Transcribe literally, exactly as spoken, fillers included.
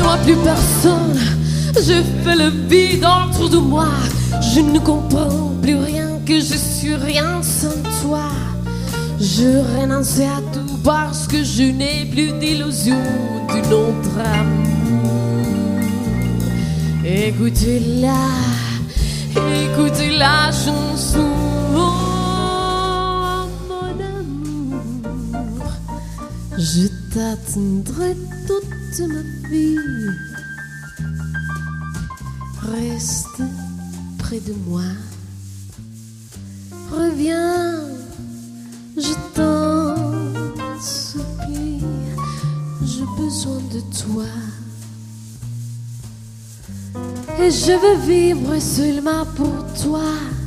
vois plus personne, je fais le vide autour de moi. Je ne comprends plus rien, que je suis rien sans toi. Je renonce à tout parce que je n'ai plus d'illusion d'une autre amour. Écoutez-la, écoutez la chanson, oh, mon amour. Je t'attendrai toute ma vie. Reste près de moi. Reviens, je t'en supplie. J'ai besoin de toi. Et je veux vivre seulement pour toi.